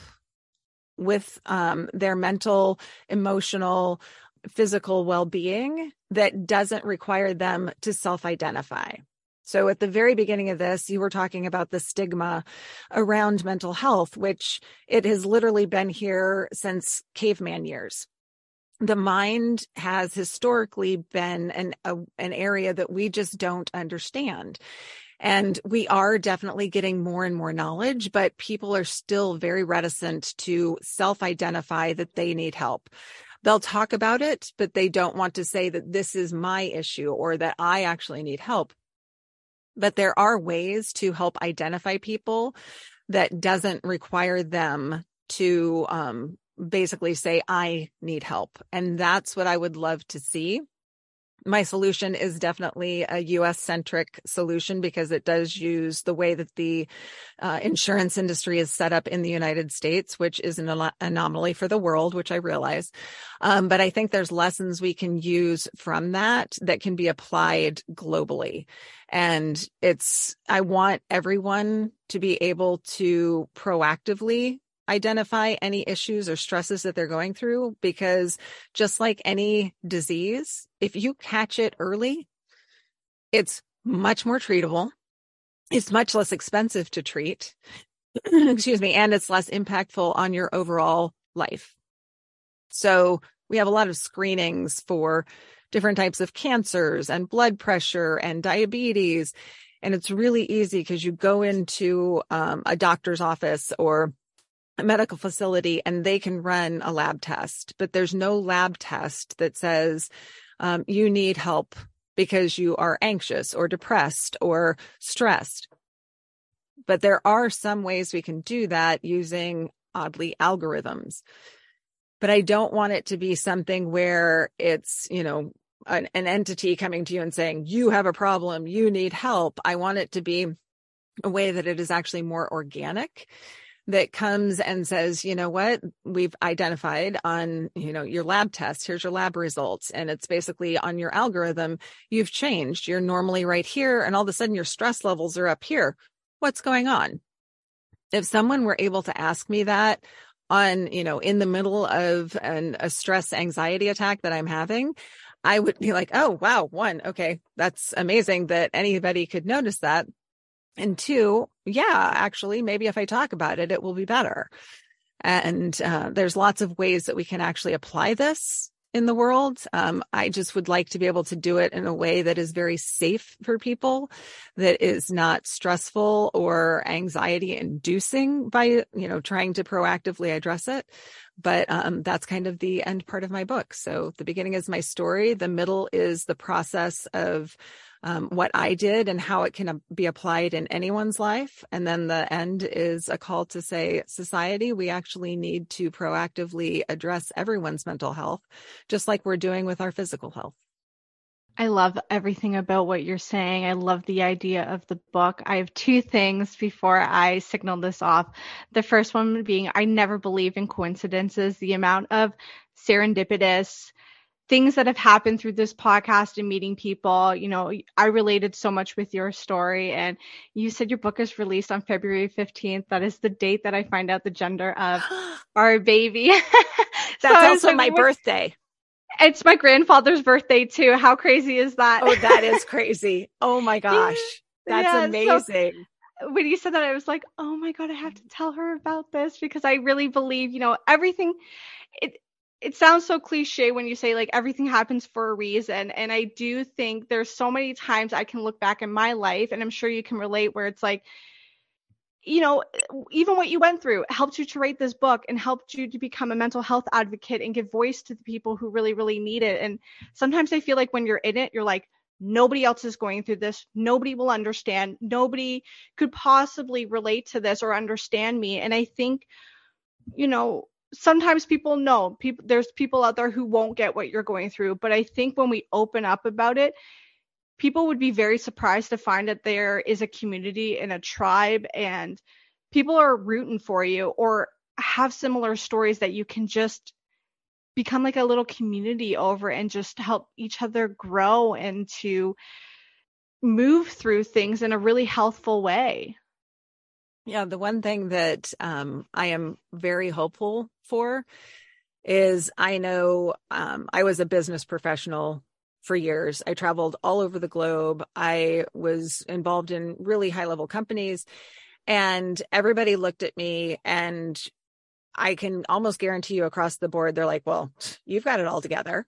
with their mental, emotional, physical well-being that doesn't require them to self-identify. So at the very beginning of this, you were talking about the stigma around mental health, which it has literally been here since caveman years. The mind has historically been an area that we just don't understand. And we are definitely getting more and more knowledge, but people are still very reticent to self-identify that they need help. They'll talk about it, but they don't want to say that this is my issue or that I actually need help. But there are ways to help identify people that doesn't require them to basically say, I need help. And that's what I would love to see. My solution is definitely a US-centric solution, because it does use the way that the insurance industry is set up in the United States, which is an anomaly for the world, which I realize. But I think there's lessons we can use from that can be applied globally. And I want everyone to be able to proactively identify any issues or stresses that they're going through, because just like any disease, if you catch it early, it's much more treatable. It's much less expensive to treat, excuse me, and it's less impactful on your overall life. So we have a lot of screenings for different types of cancers and blood pressure and diabetes. And it's really easy because you go into a doctor's office or a medical facility and they can run a lab test, but there's no lab test that says you need help because you are anxious or depressed or stressed. But there are some ways we can do that using, oddly, algorithms. But I don't want it to be something where it's, an entity coming to you and saying, you have a problem, you need help. I want it to be a way that it is actually more organic, that comes and says, you know what, we've identified on, your lab test, here's your lab results. And it's basically on your algorithm, you've changed. You're normally right here. And all of a sudden your stress levels are up here. What's going on? If someone were able to ask me that on, in the middle of a stress anxiety attack that I'm having, I would be like, oh, wow, one, okay, that's amazing that anybody could notice that. And two, yeah, actually, maybe if I talk about it, it will be better. And there's lots of ways that we can actually apply this in the world. I just would like to be able to do it in a way that is very safe for people, that is not stressful or anxiety inducing by, trying to proactively address it. But that's kind of the end part of my book. So the beginning is my story. The middle is the process of what I did and how it can be applied in anyone's life. And then the end is a call to say, society, we actually need to proactively address everyone's mental health, just like we're doing with our physical health.
I love everything about what you're saying. I love the idea of the book. I have two things before I signal this off. The first one being, I never believe in coincidences. The amount of serendipitous things that have happened through this podcast and meeting people, I related so much with your story. And you said your book is released on February 15th. That is the date that I find out the gender of our baby.
That's also my birthday.
It's my grandfather's birthday too. How crazy is that?
Oh, that is crazy. Oh my gosh. That's amazing.
So when you said that, I was like, oh my God, I have to tell her about this, because I really believe, everything, it sounds so cliche when you say like everything happens for a reason. And I do think there's so many times I can look back in my life, and I'm sure you can relate, where it's like, even what you went through helped you to write this book and helped you to become a mental health advocate and give voice to the people who really, really need it. And sometimes I feel like when you're in it, you're like, nobody else is going through this. Nobody will understand. Nobody could possibly relate to this or understand me. And I think, sometimes there's people out there who won't get what you're going through. But I think when we open up about it, people would be very surprised to find that there is a community and a tribe, and people are rooting for you or have similar stories that you can just become like a little community over and just help each other grow and to move through things in a really healthful way.
Yeah, the one thing that I am very hopeful for is, I know I was a business professional for years. I traveled all over the globe. I was involved in really high-level companies, and everybody looked at me, and I can almost guarantee you across the board, they're like, well, you've got it all together.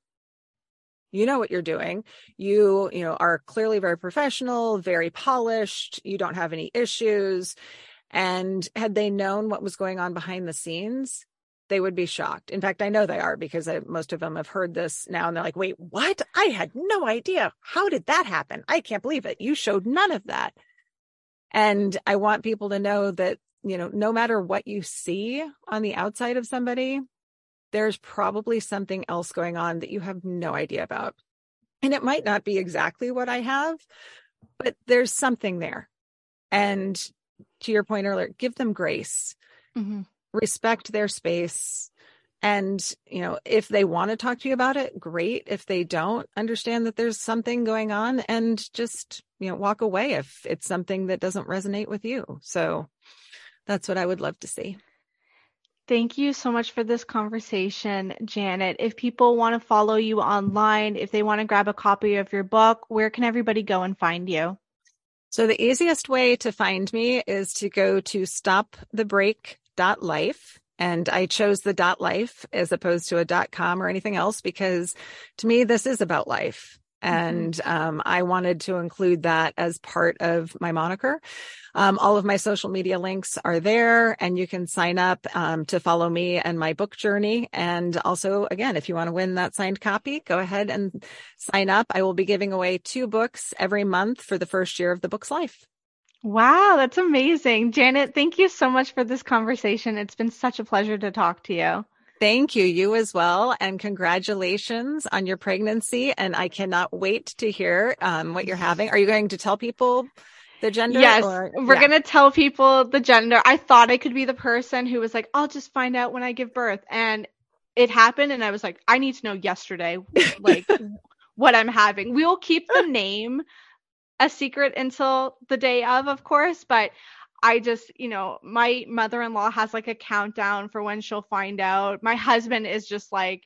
You know what you're doing. You are clearly very professional, very polished. You don't have any issues. And had they known what was going on behind the scenes, they would be shocked. In fact, I know they are, because most of them have heard this now, and they're like, wait, what? I had no idea. How did that happen? I can't believe it. You showed none of that. And I want people to know that, no matter what you see on the outside of somebody, there's probably something else going on that you have no idea about. And it might not be exactly what I have, but there's something there. And to your point earlier, give them grace, respect their space. And, if they want to talk to you about it, great. If they don't, understand that there's something going on, and just, walk away if it's something that doesn't resonate with you. So that's what I would love to see.
Thank you so much for this conversation, Janet. If people want to follow you online, if they want to grab a copy of your book, where can everybody go and find you?
So the easiest way to find me is to go to stopthebreak.life. And I chose the .life as opposed to a .com or anything else, because to me, this is about life. And I wanted to include that as part of my moniker. All of my social media links are there, and you can sign up to follow me and my book journey. And also, again, if you want to win that signed copy, go ahead and sign up. I will be giving away 2 books every month for the first year of the book's life.
Wow, that's amazing. Janet, thank you so much for this conversation. It's been such a pleasure to talk to you.
Thank you. You as well. And congratulations on your pregnancy. And I cannot wait to hear what you're having. Are you going to tell people the gender?
Yes, we're going to tell people the gender. I thought I could be the person who was like, I'll just find out when I give birth. And it happened. And I was like, I need to know yesterday, like what I'm having. We'll keep the name a secret until the day of course. But I just, my mother-in-law has like a countdown for when she'll find out. My husband is just like,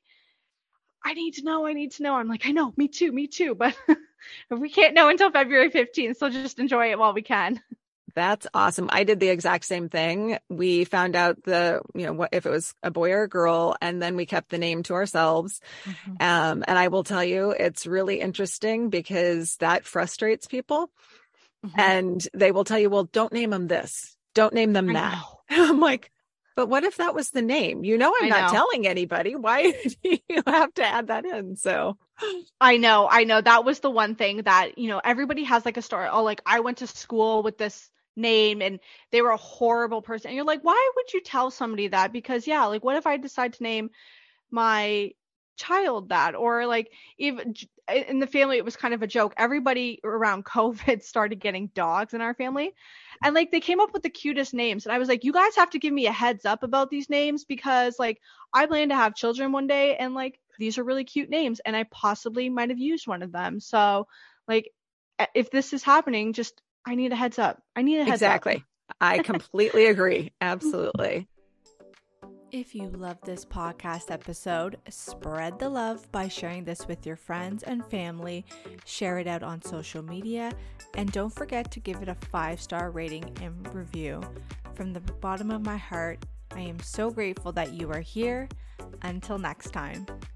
I need to know. I'm like, I know, me too. But we can't know until February 15th. So just enjoy it while we can.
That's awesome. I did the exact same thing. We found out what if it was a boy or a girl, and then we kept the name to ourselves.
Mhm.
And I will tell you, it's really interesting because that frustrates people.
Mhm.
And they will tell you, well, don't name them this. Don't name them
I
that.
know.
I'm like, but what if that was the name? I'm
I
not
know.
telling anybody. Why do you have to add that in? So
I know. That was the one thing that, everybody has like a story. Oh, like I went to school with this name and they were a horrible person. And you're like, why would you tell somebody that? Because yeah, like what if I decide to name my child that? Or like even in the family, it was kind of a joke. Everybody around COVID started getting dogs in our family. And like they came up with the cutest names. And I was like, you guys have to give me a heads up about these names because like I plan to have children one day and like these are really cute names and I possibly might have used one of them. So like if this is happening, just I need a heads up.
exactly. I completely agree. Absolutely.
If you love this podcast episode, spread the love by sharing this with your friends and family, share it out on social media, and don't forget to give it a 5-star rating and review. From the bottom of my heart, I am so grateful that you are here. Until next time.